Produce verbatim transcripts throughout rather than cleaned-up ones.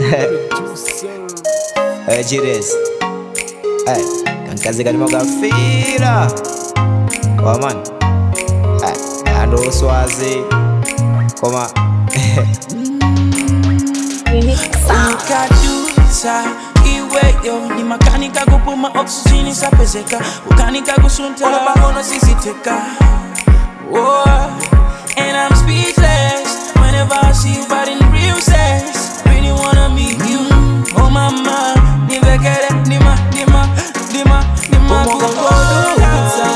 Hey, Jiris. Hey, kankazi kali magafira. Oh man. Hey, ando swazi. Koma. Ukadusa iwe yo ni makanika kupuma oxygen isapezeka ukanika kusunta bahono sisiteka. Whoa, and I'm speechless whenever I see you but in real sense. Really wanna meet you. Oh mama, nivekere nima nima nima nima kukodusa.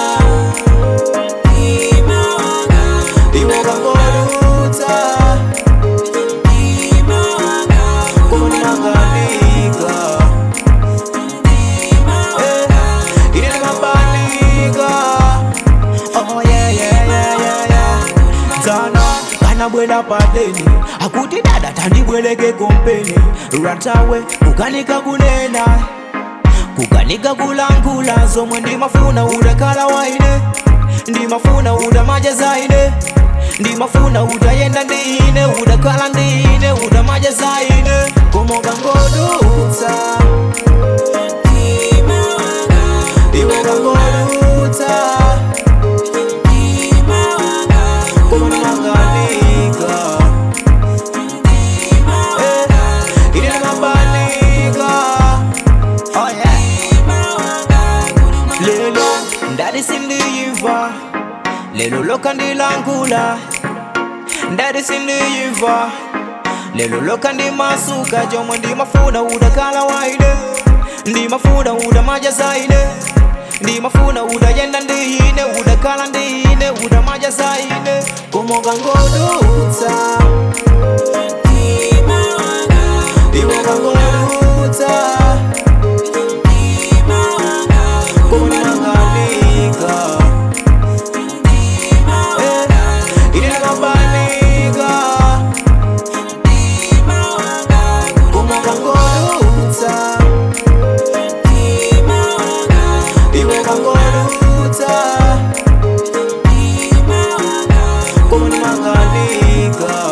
Bwela padeni akuti dada tandibweleke kompeni ratawe kukanika kunena kukanika kulangula zomwe ndimafuna udakala waine ndimafuna uda maja zaine ndimafuna udayenda ndine udakala ndine uda maja zaine komoga ngodutsa iwe ngodutsa Ndadi sindiyiva lelo loka ndilangula Ndadi sindiyiva lelo loka ndimasuka jomwe ndimafuna udakala waine ndimafuna uda maja zaine ndimafuna udayenda ndine udakala ndine uda maja zaine komoga ngodutsa iwe ngodutsa Como ni manganika